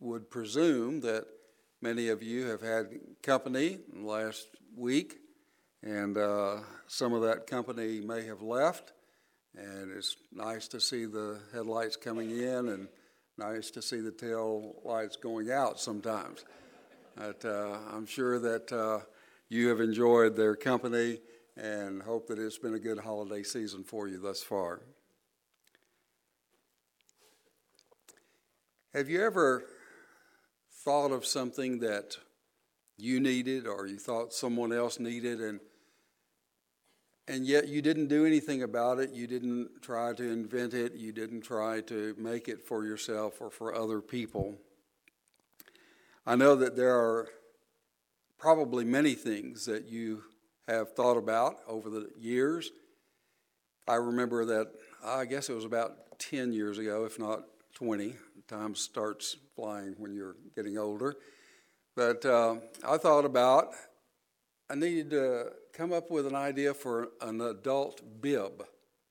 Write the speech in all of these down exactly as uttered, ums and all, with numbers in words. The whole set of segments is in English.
would presume that many of you have had company in the last week, and uh, some of that company may have left, and it's nice to see the headlights coming in and nice to see the tail lights going out sometimes. But uh, I'm sure that uh, you have enjoyed their company and hope that it's been a good holiday season for you thus far. Have you ever thought of something that you needed or you thought someone else needed, and and yet you didn't do anything about it? You didn't try to invent it. You didn't try to make it for yourself or for other people. I know that there are probably many things that you have thought about over the years. I remember that, I guess it was about ten years ago, if not twenty. Time starts flying when you're getting older. But uh, I thought about, I needed to come up with an idea for an adult bib.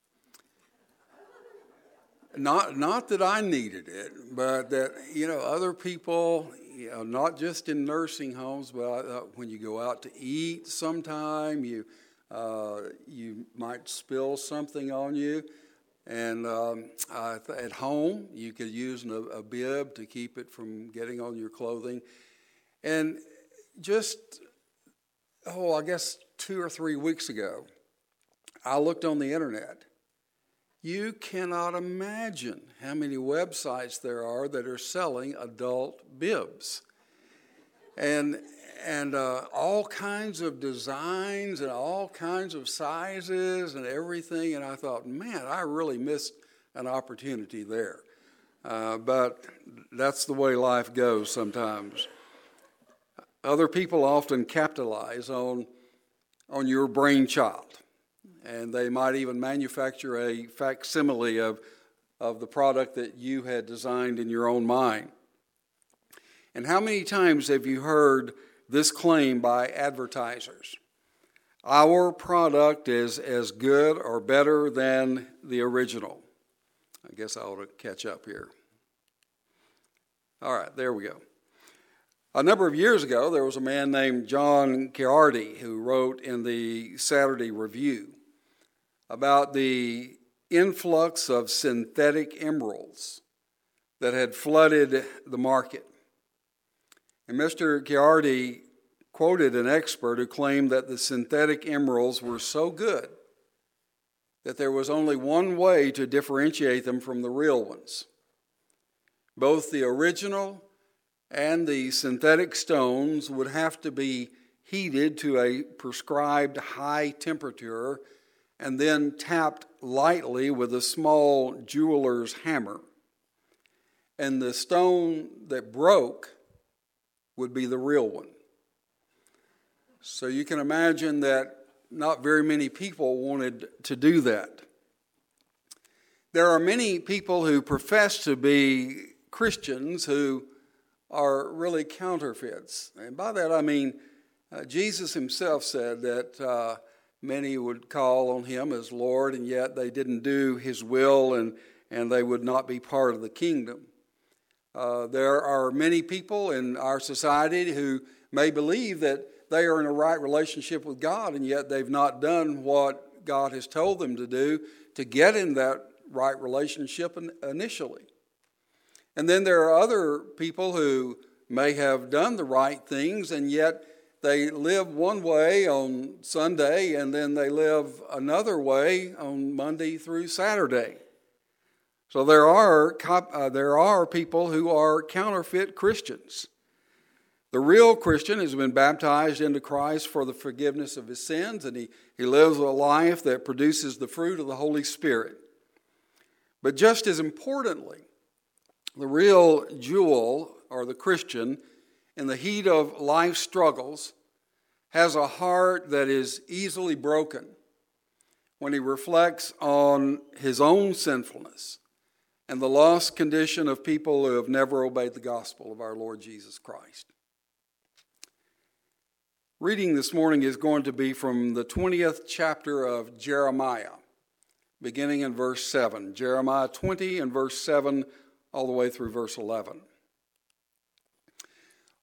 Not not that I needed it, but that, you know, other people, you know, not just in nursing homes, but I thought when you go out to eat sometime, you uh, you might spill something on you. And um, uh, at home, you could use a, a bib to keep it from getting on your clothing. And just, oh, I guess two or three weeks ago, I looked on the internet. You cannot imagine how many websites there are that are selling adult bibs. And and uh, all kinds of designs and all kinds of sizes and everything. And I thought, man, I really missed an opportunity there. Uh, but that's the way life goes sometimes. Other people often capitalize on, on your brainchild. And they might even manufacture a facsimile of, of the product that you had designed in your own mind. And how many times have you heard this claim by advertisers? Our product is as good or better than the original. I guess I ought to catch up here. All right, there we go. A number of years ago, there was a man named John Ciardi who wrote in the Saturday Review about the influx of synthetic emeralds that had flooded the market. And Mister Ciardi quoted an expert who claimed that the synthetic emeralds were so good that there was only one way to differentiate them from the real ones. Both the original and the synthetic stones would have to be heated to a prescribed high temperature and then tapped lightly with a small jeweler's hammer. And the stone that broke would be the real one. So you can imagine that not very many people wanted to do that. There are many people who profess to be Christians who are really counterfeits. And by that I mean uh, Jesus himself said that uh, many would call on him as Lord, and yet they didn't do his will, and, and they would not be part of the kingdom. Uh, there are many people in our society who may believe that they are in a right relationship with God, and yet they've not done what God has told them to do to get in that right relationship initially. And then there are other people who may have done the right things, and yet they live one way on Sunday, and then they live another way on Monday through Saturday. So there are uh, there are people who are counterfeit Christians. The real Christian has been baptized into Christ for the forgiveness of his sins, and he, he lives a life that produces the fruit of the Holy Spirit. But just as importantly, the real jewel, or the Christian, in the heat of life struggles, has a heart that is easily broken when he reflects on his own sinfulness and the lost condition of people who have never obeyed the gospel of our Lord Jesus Christ. Reading this morning is going to be from the twentieth chapter of Jeremiah, beginning in verse seven. Jeremiah twenty and verse seven all the way through verse eleven.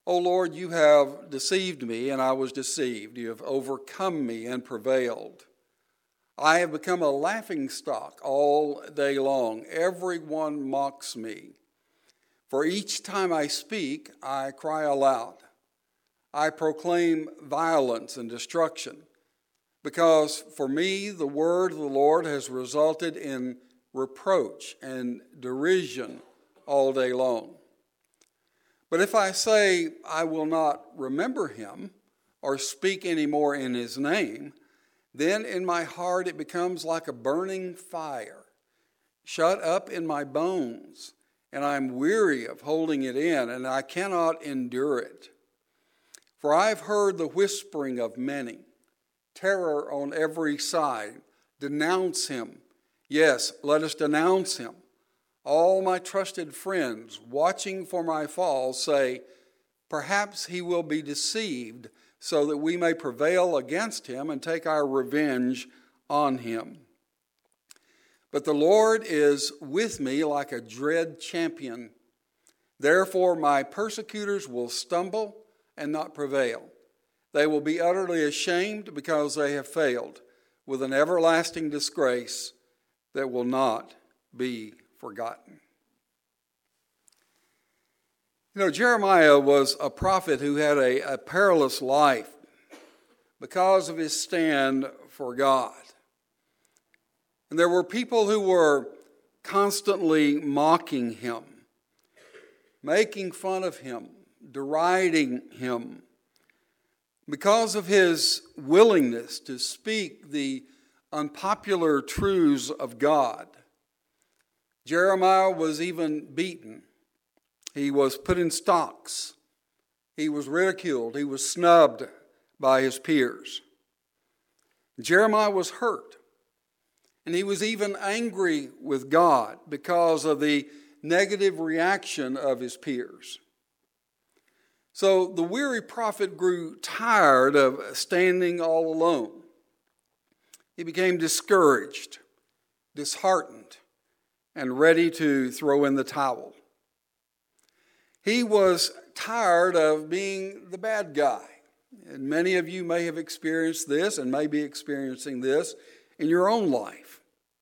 O Lord, you have deceived me, and I was deceived. You have overcome me and prevailed. I have become a laughingstock all day long. Everyone mocks me. For each time I speak, I cry aloud. I proclaim violence and destruction, because for me the word of the Lord has resulted in reproach and derision all day long. But if I say I will not remember him or speak any more in his name, then in my heart it becomes like a burning fire, shut up in my bones, and I am weary of holding it in, and I cannot endure it. For I have heard the whispering of many, terror on every side. Denounce him. Yes, let us denounce him. All my trusted friends, watching for my fall, say, perhaps he will be deceived, so that we may prevail against him and take our revenge on him. But the Lord is with me like a dread champion. Therefore my persecutors will stumble and not prevail. They will be utterly ashamed because they have failed, with an everlasting disgrace that will not be forgotten. You know, Jeremiah was a prophet who had a, a perilous life because of his stand for God. And there were people who were constantly mocking him, making fun of him, deriding him, because of his willingness to speak the unpopular truths of God. Jeremiah was even beaten. He was put in stocks. He was ridiculed. He was snubbed by his peers. Jeremiah was hurt. And he was even angry with God because of the negative reaction of his peers. So the weary prophet grew tired of standing all alone. He became discouraged, disheartened, and ready to throw in the towel. He was tired of being the bad guy. And many of you may have experienced this and may be experiencing this in your own life.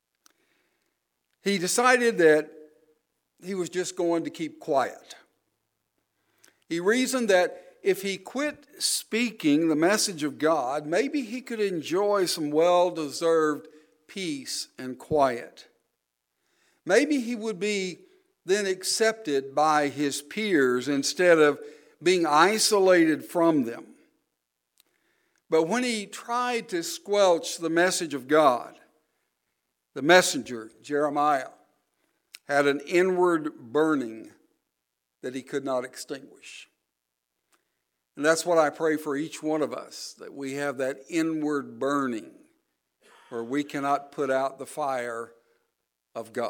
He decided that he was just going to keep quiet. He reasoned that if he quit speaking the message of God, maybe he could enjoy some well-deserved peace and quiet. Maybe he would be then accepted by his peers instead of being isolated from them. But when he tried to squelch the message of God, the messenger, Jeremiah, had an inward burning that he could not extinguish. And that's what I pray for each one of us, that we have that inward burning where we cannot put out the fire of God.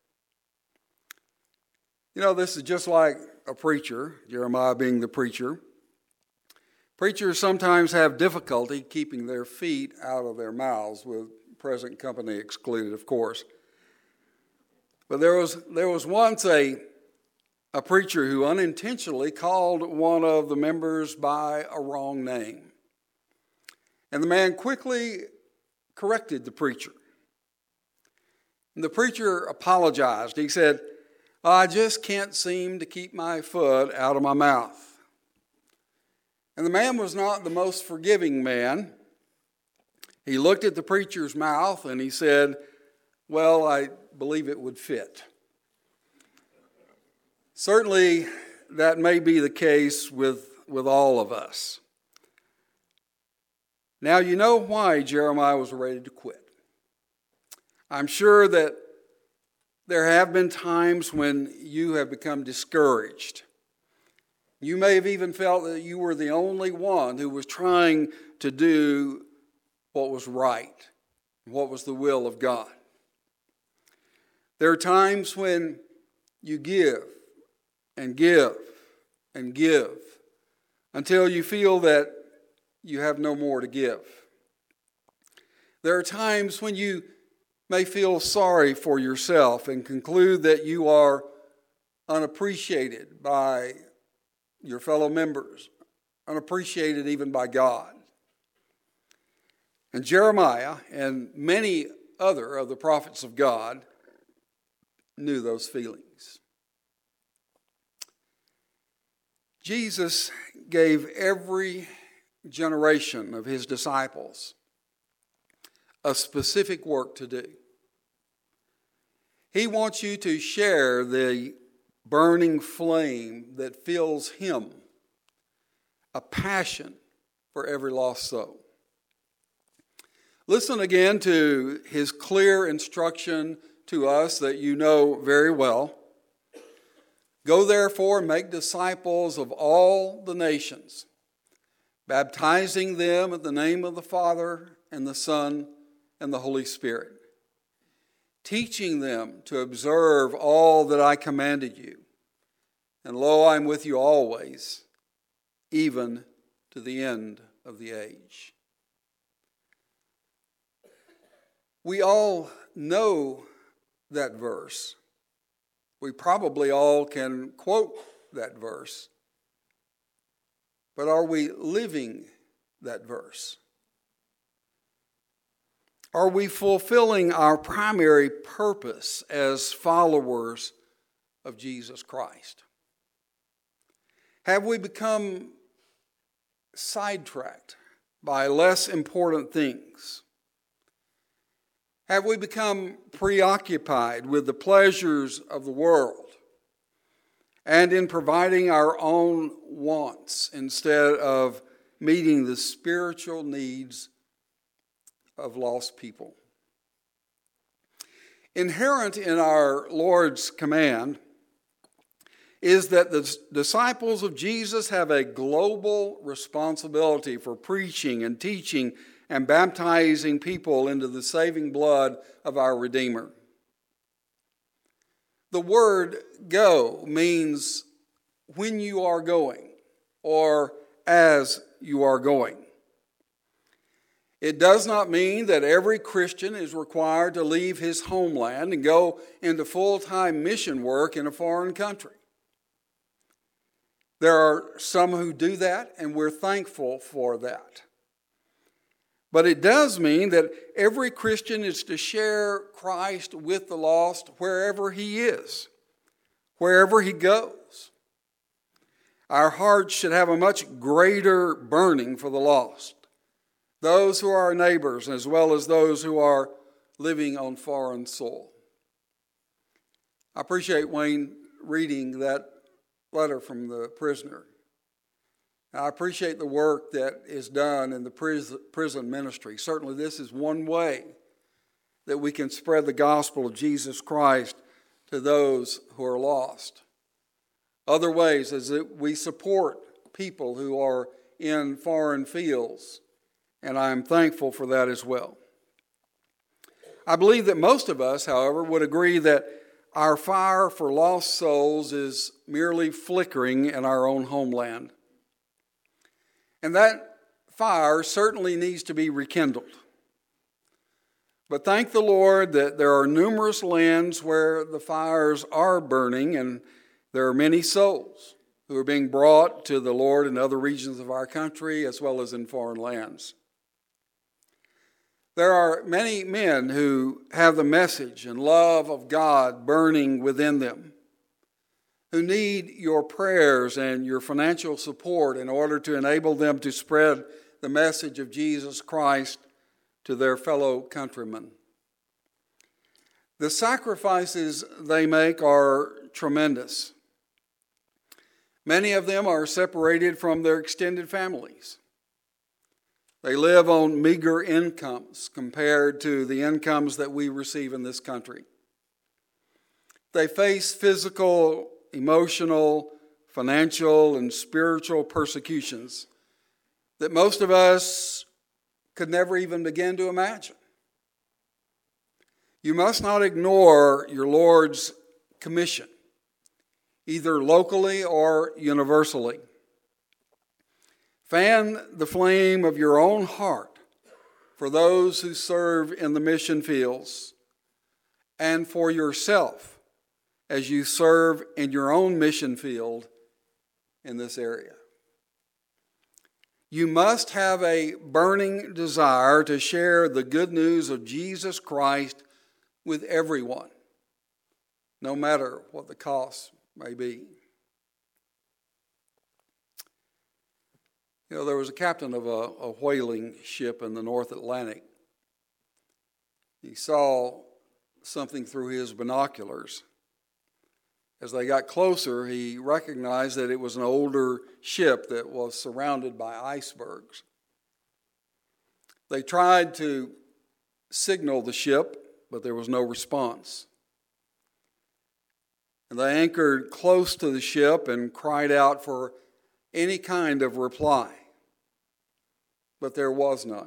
You know, this is just like a preacher, Jeremiah being the preacher. Preachers sometimes have difficulty keeping their feet out of their mouths, with present company excluded, of course. But there was there was once a, a preacher who unintentionally called one of the members by a wrong name. And the man quickly corrected the preacher. And the preacher apologized. He said, I just can't seem to keep my foot out of my mouth. And the man was not the most forgiving man. He looked at the preacher's mouth and he said, well, I believe it would fit. Certainly, that may be the case with, with all of us. Now, you know why Jeremiah was ready to quit. I'm sure that there have been times when you have become discouraged. You may have even felt that you were the only one who was trying to do what was right, what was the will of God. There are times when you give and give and give until you feel that you have no more to give. There are times when you may feel sorry for yourself and conclude that you are unappreciated by your fellow members, unappreciated even by God. And Jeremiah and many other of the prophets of God knew those feelings. Jesus gave every generation of his disciples a specific work to do. He wants you to share the burning flame that fills him, a passion for every lost soul. Listen again to his clear instruction to us that you know very well. Go therefore and make disciples of all the nations, baptizing them in the name of the Father and the Son and the Holy Spirit, teaching them to observe all that I commanded you. And lo, I am with you always, even to the end of the age. We all know that verse. We probably all can quote that verse. But are we living that verse? Are we fulfilling our primary purpose as followers of Jesus Christ? Have we become sidetracked by less important things? Have we become preoccupied with the pleasures of the world and in providing our own wants instead of meeting the spiritual needs of lost people? Inherent in our Lord's command is that the disciples of Jesus have a global responsibility for preaching and teaching and baptizing people into the saving blood of our Redeemer. The word go means when you are going or as you are going. It does not mean that every Christian is required to leave his homeland and go into full-time mission work in a foreign country. There are some who do that, and we're thankful for that. But it does mean that every Christian is to share Christ with the lost wherever he is, wherever he goes. Our hearts should have a much greater burning for the lost, those who are our neighbors as well as those who are living on foreign soil. I appreciate Wayne reading that letter from the prisoner. I appreciate the work that is done in the prison ministry. Certainly this is one way that we can spread the gospel of Jesus Christ to those who are lost. Other ways is that we support people who are in foreign fields, and I am thankful for that as well. I believe that most of us, however, would agree that our fire for lost souls is merely flickering in our own homeland. And that fire certainly needs to be rekindled. But thank the Lord that there are numerous lands where the fires are burning, and there are many souls who are being brought to the Lord in other regions of our country as well as in foreign lands. There are many men who have the message and love of God burning within them, who need your prayers and your financial support in order to enable them to spread the message of Jesus Christ to their fellow countrymen. The sacrifices they make are tremendous. Many of them are separated from their extended families. They live on meager incomes compared to the incomes that we receive in this country. They face physical, emotional, financial, and spiritual persecutions that most of us could never even begin to imagine. You must not ignore your Lord's commission, either locally or universally. Fan the flame of your own heart for those who serve in the mission fields and for yourself as you serve in your own mission field in this area. You must have a burning desire to share the good news of Jesus Christ with everyone, no matter what the cost may be. You know, there was a captain of a, a whaling ship in the North Atlantic. He saw something through his binoculars. As they got closer, he recognized that it was an older ship that was surrounded by icebergs. They tried to signal the ship, but there was no response. And they anchored close to the ship and cried out for any kind of reply, but there was none.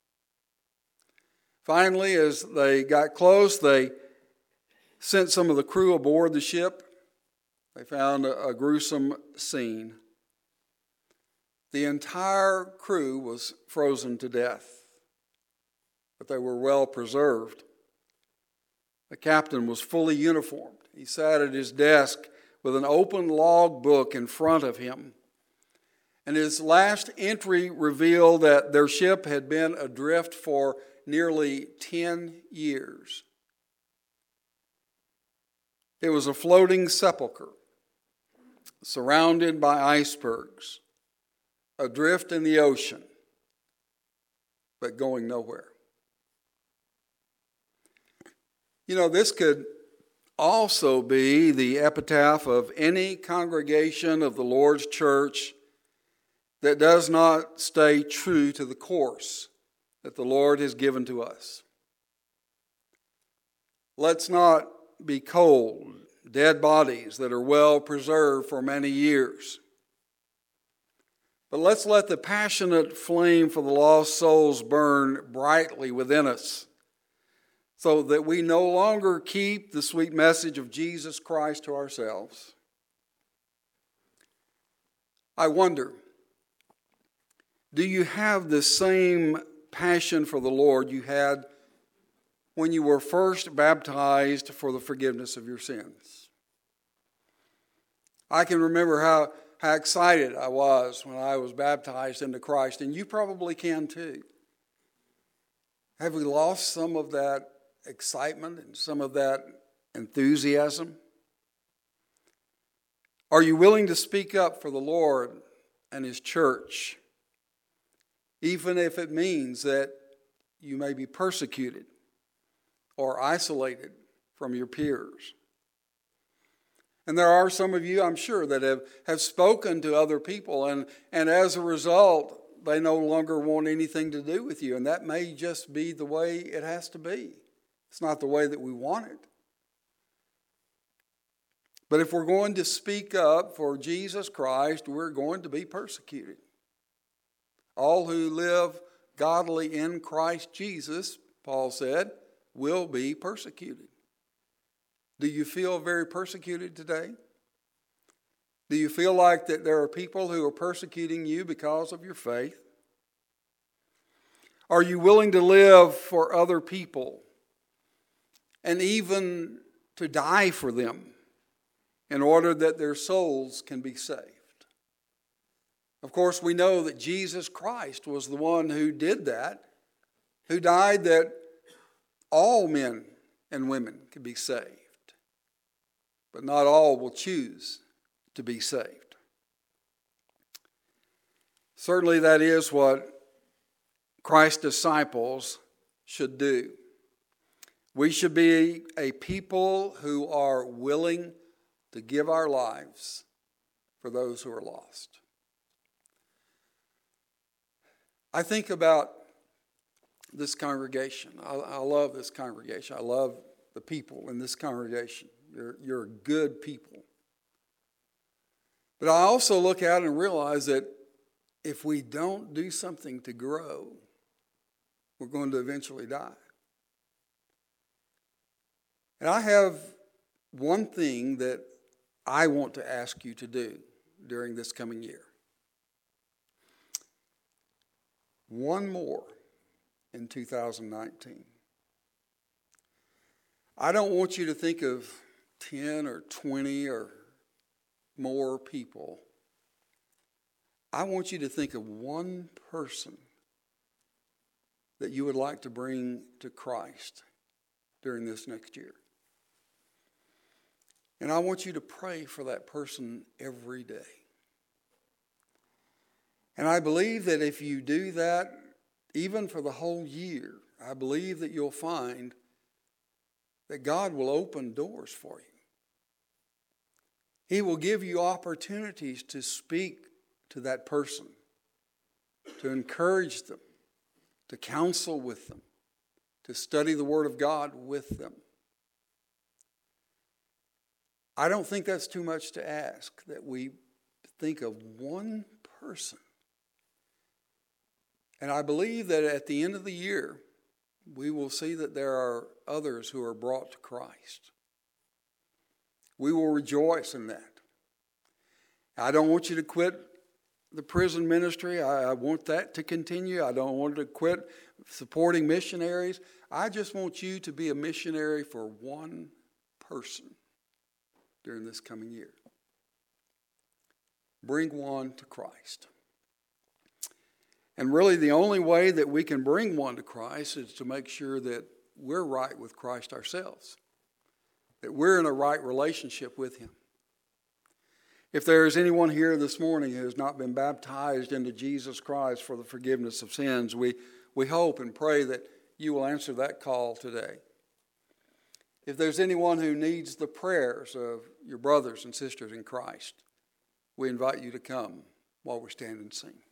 Finally, as they got close, they sent some of the crew aboard the ship. They found a, a gruesome scene. The entire crew was frozen to death, but they were well preserved. The captain was fully uniformed. He sat at his desk with an open log book in front of him. And his last entry revealed that their ship had been adrift for nearly ten years. It was a floating sepulcher, surrounded by icebergs, adrift in the ocean, but going nowhere. You know, this could also be the epitaph of any congregation of the Lord's church that does not stay true to the course that the Lord has given to us. Let's not be cold, dead bodies that are well preserved for many years. But let's let the passionate flame for the lost souls burn brightly within us, so that we no longer keep the sweet message of Jesus Christ to ourselves. I wonder, do you have the same passion for the Lord you had when you were first baptized for the forgiveness of your sins? I can remember how, how excited I was when I was baptized into Christ, and you probably can too. Have we lost some of that excitement and some of that enthusiasm? Are you willing to speak up for the Lord and His church, even if it means that you may be persecuted or isolated from your peers? And there are some of you, I'm sure, that have, have spoken to other people, and, and as a result, they no longer want anything to do with you. And that may just be the way it has to be. It's not the way that we want it. But if we're going to speak up for Jesus Christ, we're going to be persecuted. All who live godly in Christ Jesus, Paul said, will be persecuted. Do you feel very persecuted today? Do you feel like that there are people who are persecuting you because of your faith? Are you willing to live for other people and even to die for them in order that their souls can be saved? Of course, we know that Jesus Christ was the one who did that, who died that all men and women could be saved. But not all will choose to be saved. Certainly that is what Christ's disciples should do. We should be a people who are willing to give our lives for those who are lost. I think about this congregation. I, I love this congregation. I love the people in this congregation. You're, you're good people. But I also look out and realize that if we don't do something to grow, we're going to eventually die. And I have one thing that I want to ask you to do during this coming year. One more in two thousand nineteen. I don't want you to think of ten or twenty or more people I want you to think of one person that you would like to bring to Christ during this next year. And I want you to pray for that person every day. And I believe that if you do that, even for the whole year, I believe that you'll find that God will open doors for you. He will give you opportunities to speak to that person, to encourage them, to counsel with them, to study the Word of God with them. I don't think that's too much to ask, that we think of one person. And I believe that at the end of the year, we will see that there are others who are brought to Christ. We will rejoice in that. I don't want you to quit the prison ministry. I want that to continue. I don't want to quit supporting missionaries. I just want you to be a missionary for one person during this coming year. Bring one to Christ. And really the only way that we can bring one to Christ is to make sure that we're right with Christ ourselves, that we're in a right relationship with Him. If there is anyone here this morning who has not been baptized into Jesus Christ for the forgiveness of sins, we, we hope and pray that you will answer that call today. If there's anyone who needs the prayers of your brothers and sisters in Christ, we invite you to come while we stand and sing.